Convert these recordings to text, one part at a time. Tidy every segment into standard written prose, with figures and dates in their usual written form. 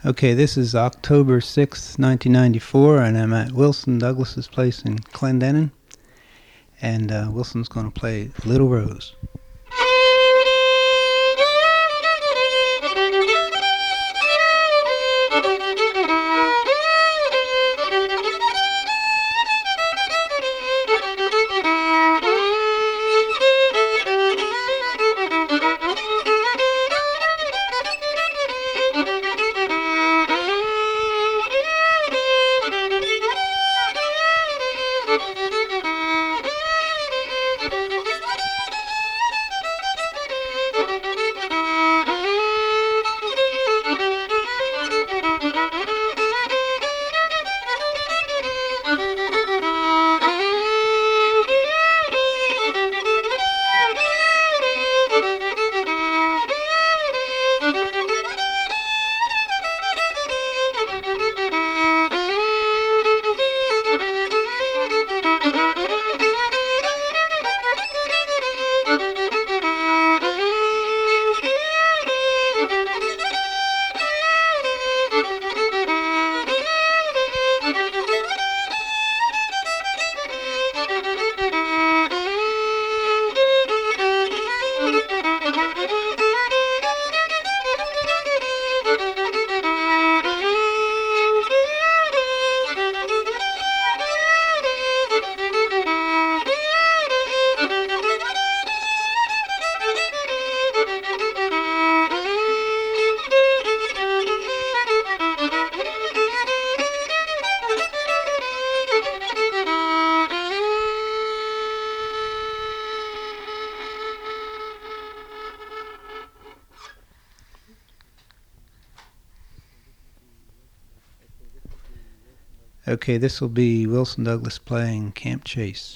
Okay, this is October 6th, 1994, and I'm at Wilson Douglas's place in Clendenin, and Wilson's going to play Little Rose. Okay, this will be Wilson Douglas playing Camp Chase.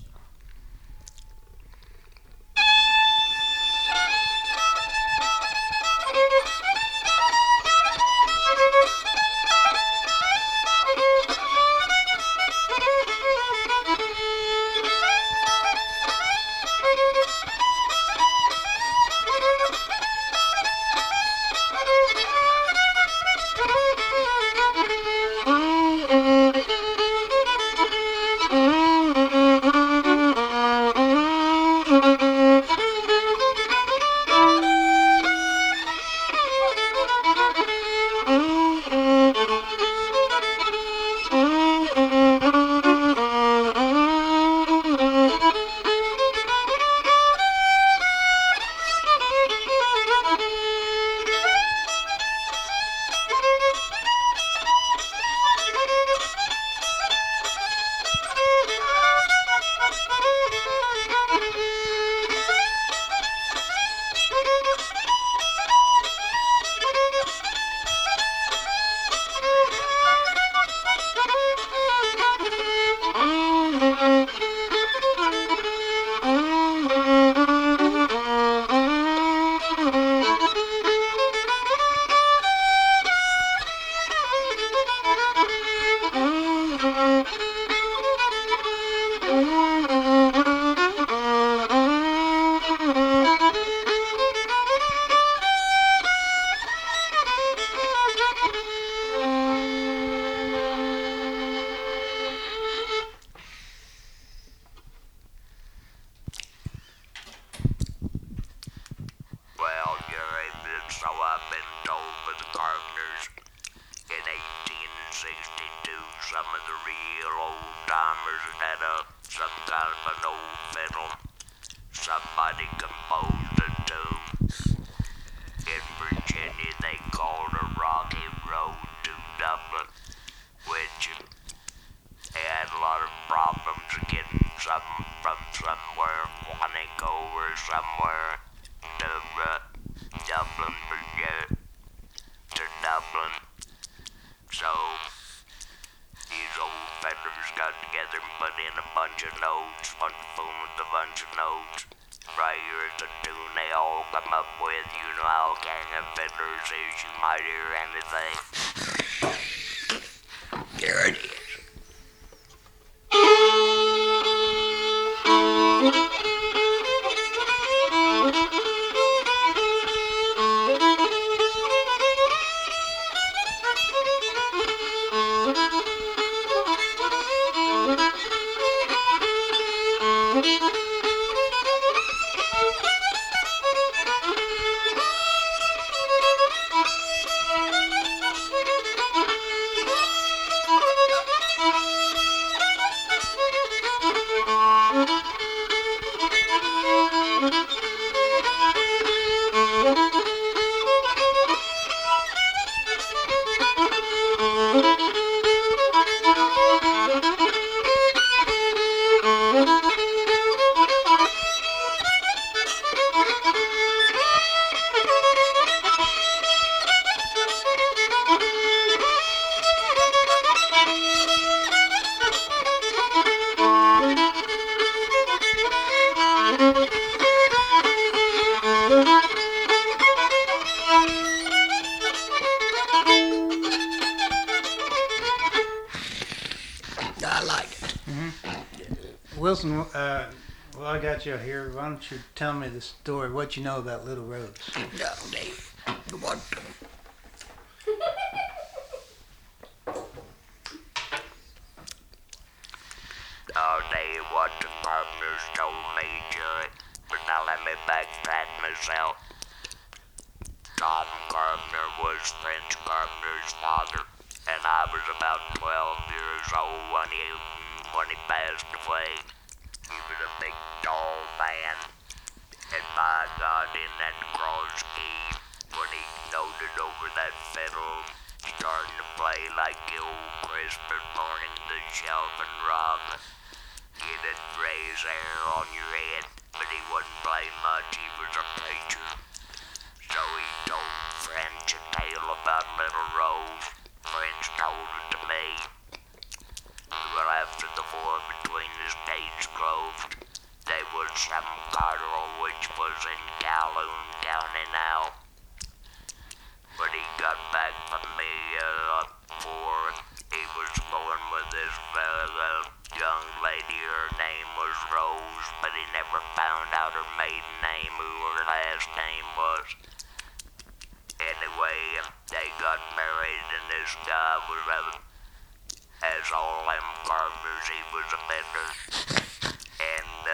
There it is. Wilson, well, I got you here. Why don't you tell me the story, what you know about Little Rose? No, Dave. You want to? Oh, Dave, what the partners told me, Judd. But now let me backtrack myself. Tom Carpenter was Prince Carpenter's father, and I was about 12 years old when he passed away. He was a big, tall man, and by God, in that cross key, when he noted over that fiddle, starting to play like the old Christmas morning, the shelving rock. Get a raised hair on your head, but he wouldn't play much, he was a preacher. So he told French a tale about Little Rose. French told it to me. Well, after the war between the states closed, there was some carnival which was in Kowloon County now. When he got back from the war, he was going with this young lady. Her name was Rose, but he never found out her maiden name, who her last name was. Anyway, they got married, and this guy was, as all them carpenters, he was a bender. And,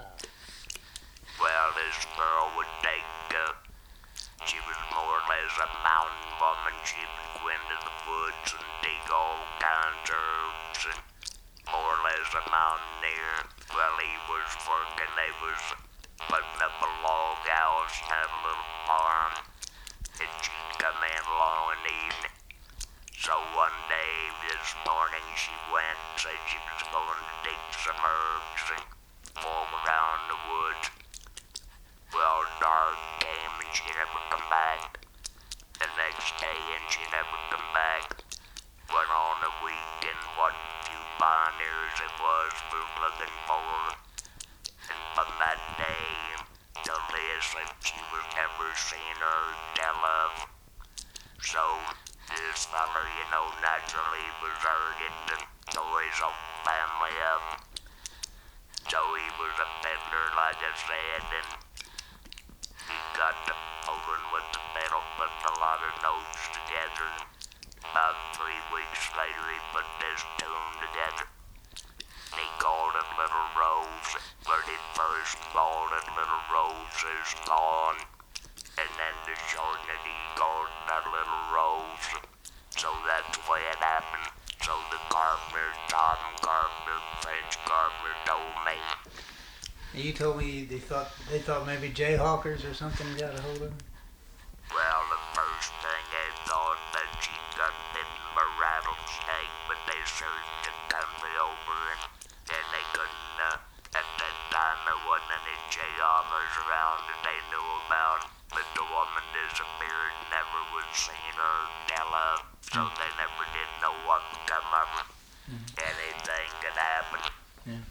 well, this girl would take, she was more or less a mountain woman. She would go into the woods and dig all kinds of herbs, and more or less a mountaineer. Well, he was working, they was putting up a log house, had a little farm, and she'd come in along in the evening. So one day, this morning, she went and said she was going to dig some herbs and walk around the woods. Well, dark came and she never come back. The next day, and she never come back. Went on a week, and what few pioneers it was looking for her. And from that day till this, she was never seen or tell of. So this feller, naturally was getting the stories of family of him. So he was a peddler, like I said, and he got to pulling with the pedal, put a lot of notes together. About 3 weeks later, he put this tune together. He called it Little Rose, but he first called it Little Rose is Gone, and then to shorten it, he called it a Little Rose. So that's the way it happened. So the carpenter, Tom Carpenter, French Carpenter, told me. You told me they thought maybe Jayhawkers or something got a hold of him? Well, the first thing they thought that she got bitten by a rattlesnake, but they searched the country over and they couldn't, at that time there wasn't any Jayhawkers around that they knew about. But the woman disappeared, never was seen or tell of, so they never did know what would come of her. Anything could happen. Yeah.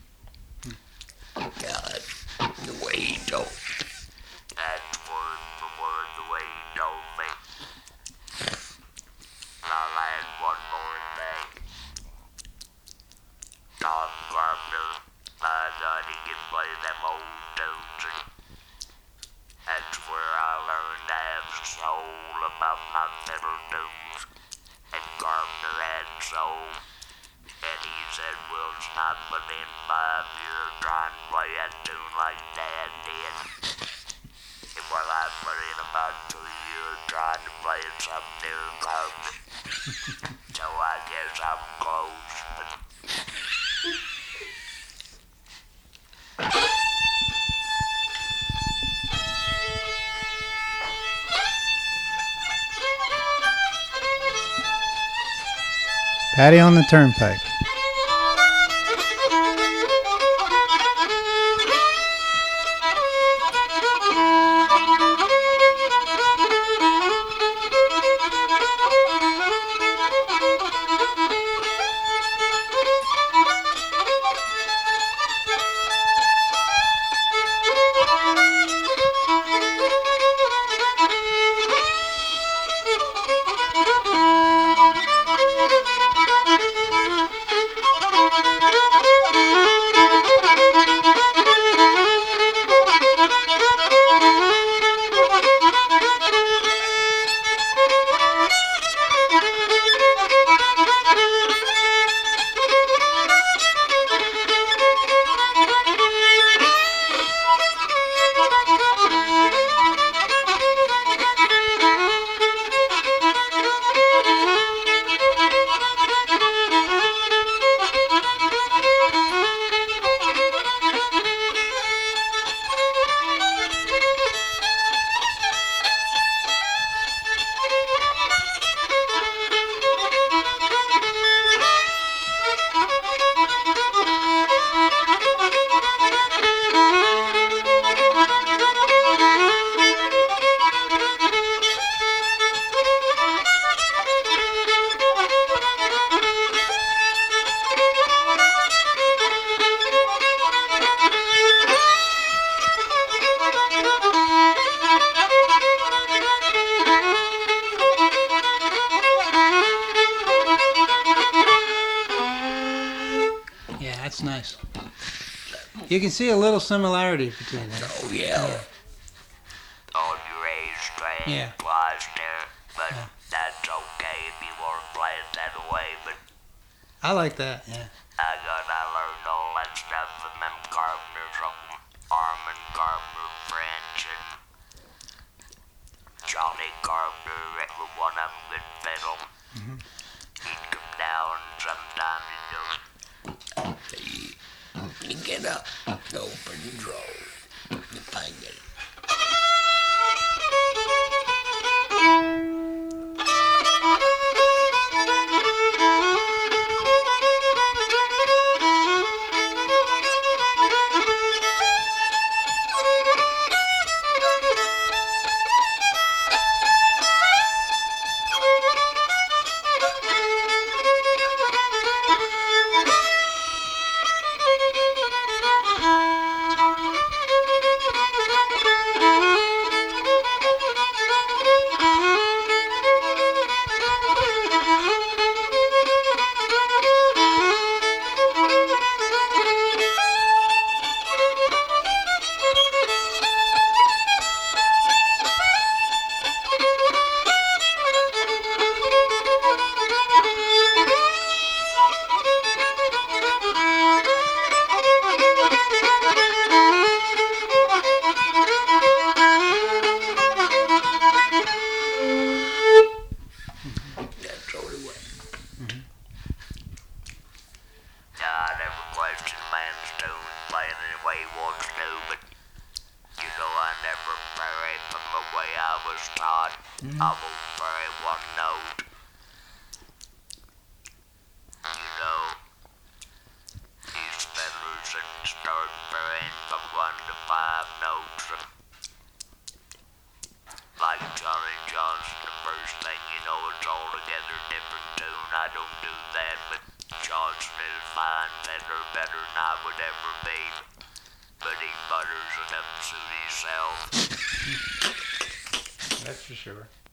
God, the way he told. That's word for word the way he told me. I'll add one more thing. Tom Carpenter, by God, he can play them old tunes, and that's where I learned to have soul about my fiddle tunes. And Carpenter had soul. And he said, Wilson, I've been in 5 years trying to play that tune like Dad did. And well, I've been in about 2 years trying to play it some new Carpenter. So I guess I'm close. Patty on the Turnpike. that's nice. You can see a little similarity between them. Oh, yeah. On your A string Yeah. was there, but Yeah. that's okay if you want to play it that way. But I like that, yeah. I learned all that stuff from them carpenters, Armin Carpenter, French, and Johnny Carpenter. Every one of them could fiddle. He'd come down sometime to do it. You get up, open drawer, you find it. That's all it was. I never questioned man's doing playing any way he wants to, but you know I never vary from the way I was taught. I won't vary one note. You know, these fiddlers that start varying from 1 to 5 notes. Like Johnny Johnson, the first thing you know, it's altogether different tune. I don't do that, but Johnson is a fine fiddler, better than I would ever be. But he butters enough to suit himself. That's for sure.